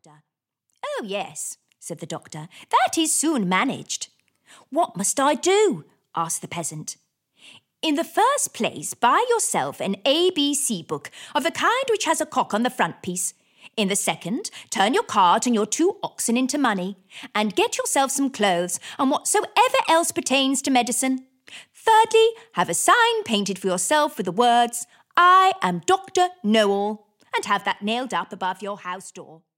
master. "Oh, yes," said the doctor. "That is soon managed." "What must I do?" asked the peasant. "In the first place, buy yourself an ABC book of the kind which has a cock on the frontispiece. In the second, turn your cart and your 2 oxen into money, and get yourself some clothes and whatsoever else pertains to medicine. Thirdly, have a sign painted for yourself with the words, 'I am Dr. Know-all,' and have that nailed up above your house door."